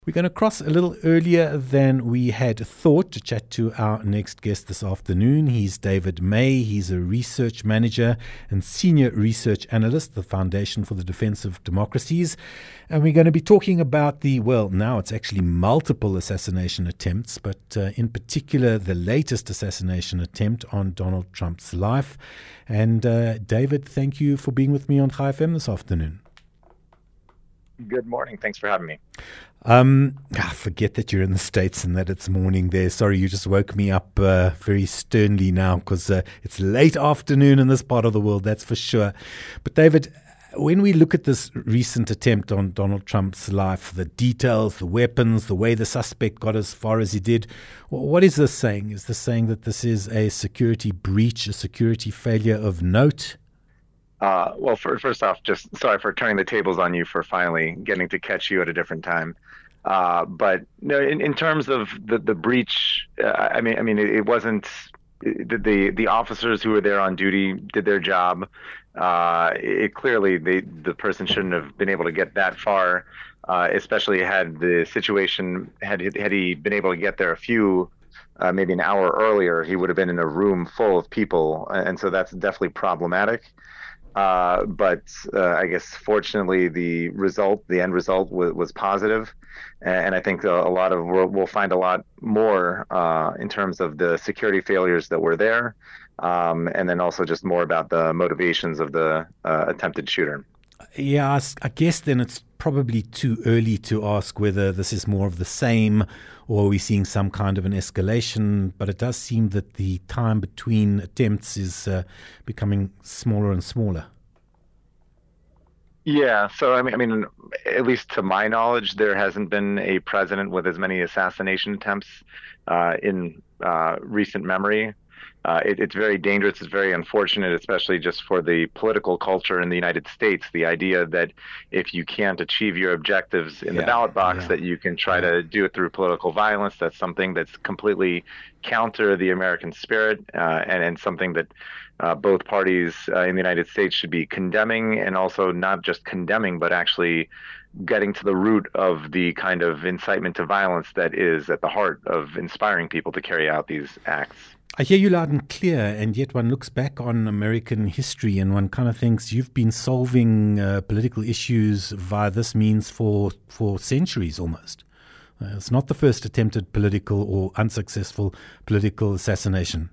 We're going to cross a little earlier than we had thought to chat to our next guest this afternoon. He's David May. He's a research manager and senior research analyst at the Foundation for the Defense of Democracies. And we're going to be talking about now it's actually multiple assassination attempts, but in particular the latest assassination attempt on Donald Trump's life. And David, thank you for being with me on Chai FM this afternoon. Good morning. Thanks for having me. Forget that you're in the States and that it's morning there. Sorry, you just woke me up very sternly now because it's late afternoon in this part of the world, that's for sure. But David, when we look at this recent attempt on Donald Trump's life, the details, the weapons, the way the suspect got as far as he did, what is this saying? Is this saying that this is a security breach, a security failure of note? Well, first off, just sorry for turning the tables on you for finally getting to catch you at a different time. But no, in terms of the breach, it wasn't the officers who were there on duty did their job. Clearly the person shouldn't have been able to get that far, especially had the situation had he been able to get there maybe an hour earlier, he would have been in a room full of people, and so that's definitely problematic. But I guess fortunately the end result was positive, and I think we'll find a lot more in terms of the security failures that were there, and then also just more about the motivations of the attempted shooter. Yeah, I guess then it's probably too early to ask whether this is more of the same or are we seeing some kind of an escalation, but it does seem that the time between attempts is becoming smaller and smaller. Yeah, so I mean, at least to my knowledge, there hasn't been a president with as many assassination attempts in recent memory. It's very dangerous. It's very unfortunate, especially just for the political culture in the United States. The idea that if you can't achieve your objectives in the ballot box, that you can try to do it through political violence. That's something that's completely counter the American spirit, and something that both parties in the United States should be condemning, and also not just condemning, but actually getting to the root of the kind of incitement to violence that is at the heart of inspiring people to carry out these acts. I hear you loud and clear, and yet one looks back on American history and one kind of thinks you've been solving political issues via this means for centuries almost. It's not the first attempted political or unsuccessful political assassination.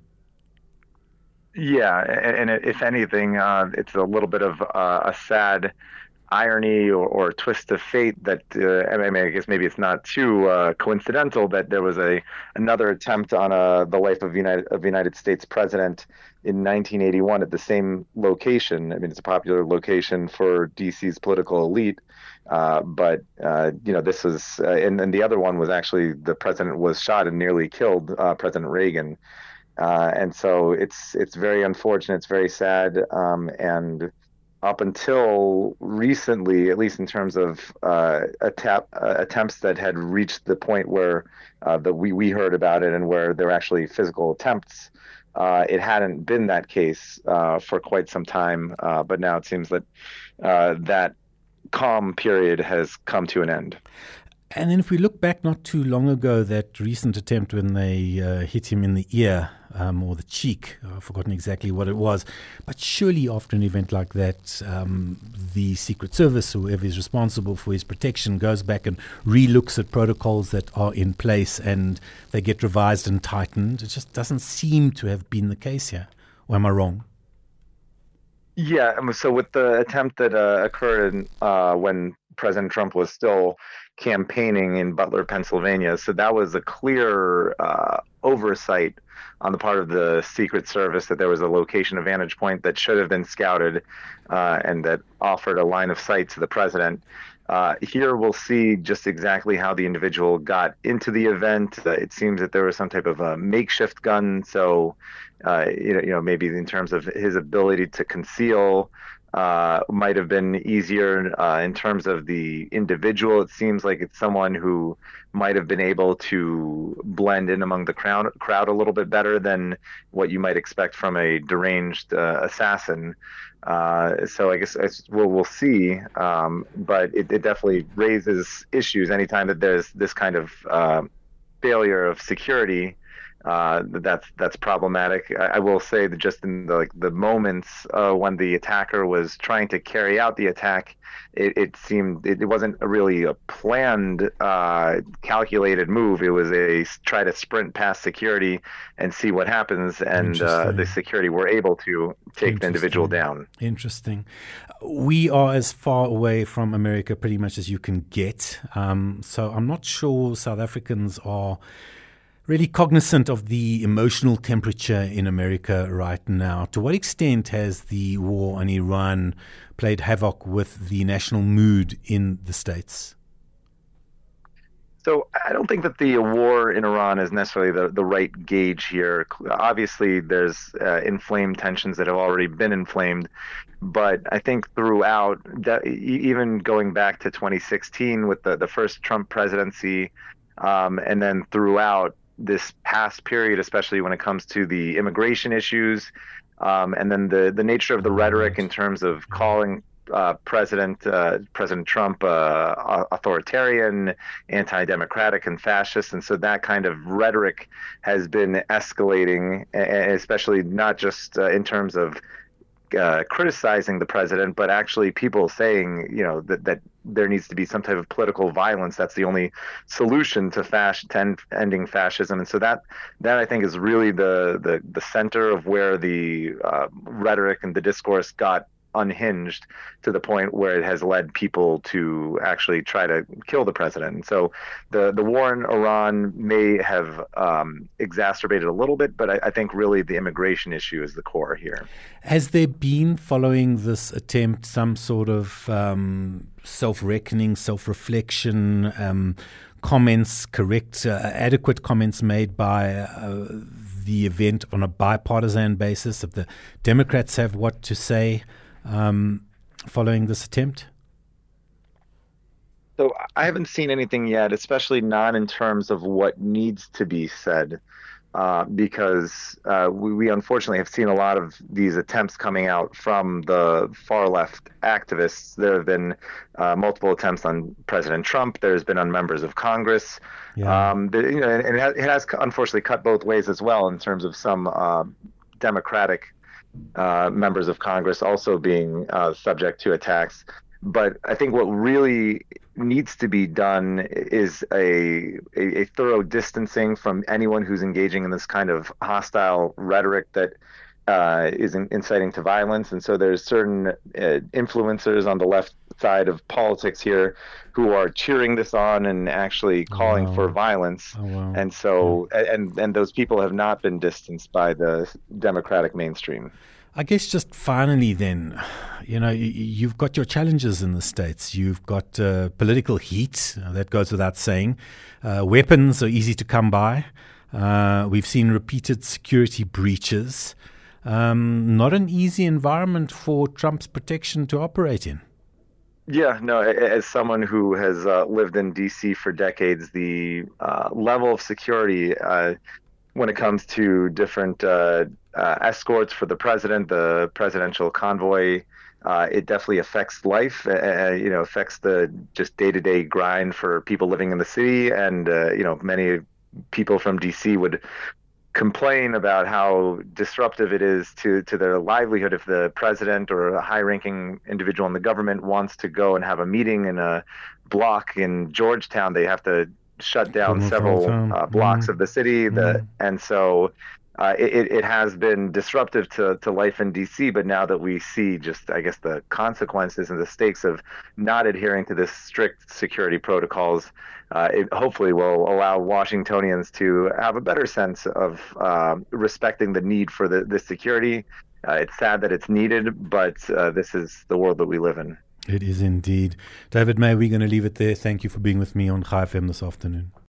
Yeah, and if anything, it's a little bit of a sad irony or twist of fate that I guess maybe it's not too coincidental that there was another attempt on the life of United States president in 1981 at the same location. I mean, it's a popular location for DC's political elite, but this was and the other one was actually the president was shot and nearly killed, President Reagan, and so it's very unfortunate. It's very sad, and up until recently, at least in terms of attempts that had reached the point where that we heard about it and where there were actually physical attempts, it hadn't been that case for quite some time. But now it seems that that calm period has come to an end. And then if we look back not too long ago, that recent attempt when they hit him in the ear or the cheek, I've forgotten exactly what it was, but surely after an event like that, the Secret Service, whoever is responsible for his protection, goes back and re-looks at protocols that are in place and they get revised and tightened. It just doesn't seem to have been the case here. Or am I wrong? Yeah, so with the attempt that occurred when President Trump was still campaigning in Butler, Pennsylvania, so that was a clear oversight on the part of the Secret Service that there was a location, a vantage point that should have been scouted and that offered a line of sight to the president. Here we'll see just exactly how the individual got into the event. It seems that there was some type of a makeshift gun, so maybe in terms of his ability to conceal might have been easier in terms of the individual. It seems like it's someone who might have been able to blend in among the crowd a little bit better than what you might expect from a deranged assassin. So I guess we'll see. But it definitely raises issues anytime that there's this kind of failure of security. That's problematic. I will say that just in the moments when the attacker was trying to carry out the attack, it seemed it wasn't really a planned, calculated move. It was a try to sprint past security and see what happens, and the security were able to take the individual down. Interesting. We are as far away from America pretty much as you can get. So I'm not sure South Africans are really cognizant of the emotional temperature in America right now. To what extent has the war on Iran played havoc with the national mood in the States? So I don't think that the war in Iran is necessarily the right gauge here. Obviously, there's inflamed tensions that have already been inflamed, but I think throughout, even going back to 2016 with the first Trump presidency, and then throughout this past period, especially when it comes to the immigration issues, and then the nature of the rhetoric in terms of calling President Trump authoritarian, anti-democratic, and fascist, and so that kind of rhetoric has been escalating, especially not just in terms of criticizing the president, but actually people saying, that there needs to be some type of political violence. That's the only solution to ending fascism. And so that I think is really the center of where the rhetoric and the discourse got unhinged to the point where it has led people to actually try to kill the president. And so the war in Iran may have exacerbated a little bit, but I think really the immigration issue is the core here. Has there been, following this attempt, some sort of self-reckoning, self-reflection, comments, adequate comments made by the event on a bipartisan basis? If the Democrats have what to say following this attempt? So I haven't seen anything yet, especially not in terms of what needs to be said, because we unfortunately have seen a lot of these attempts coming out from the far left activists. There have been multiple attempts on President Trump. There's been on members of Congress. Yeah. And it has unfortunately cut both ways as well in terms of some Democratic members of Congress also being subject to attacks. But I think what really needs to be done is a thorough distancing from anyone who's engaging in this kind of hostile rhetoric that is inciting to violence. And so there's certain influencers on the left side of politics here who are cheering this on and actually calling for violence. Oh, wow. And so and those people have not been distanced by the Democratic mainstream. I guess just finally then, you've got your challenges in the States. You've got political heat, that goes without saying. Weapons are easy to come by. We've seen repeated security breaches. Not an easy environment for Trump's protection to operate in. Yeah, no, as someone who has lived in D.C. for decades, the level of security when it comes to different escorts for the president, the presidential convoy, it definitely affects life, affects the just day-to-day grind for people living in the city. And, many people from D.C. would complain about how disruptive it is to their livelihood if the president or a high-ranking individual in the government wants to go and have a meeting in a block in Georgetown. They have to shut down several blocks of the city. And so it has been disruptive to life in D.C., but now that we see just, I guess, the consequences and the stakes of not adhering to this strict security protocols, it hopefully will allow Washingtonians to have a better sense of respecting the need for the security. It's sad that it's needed, but this is the world that we live in. It is indeed. David May, we're going to leave it there. Thank you for being with me on Chai FM this afternoon.